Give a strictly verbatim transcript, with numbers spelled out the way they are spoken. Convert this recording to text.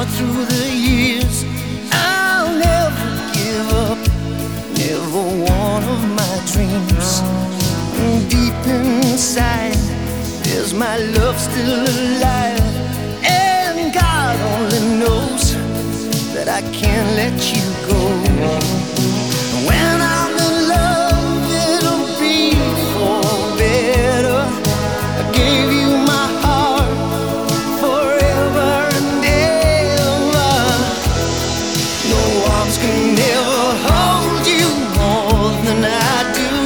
through the years, I'll never give up, never one of my dreams. Deep inside, there's my love still alive, and God only knows that I can't let you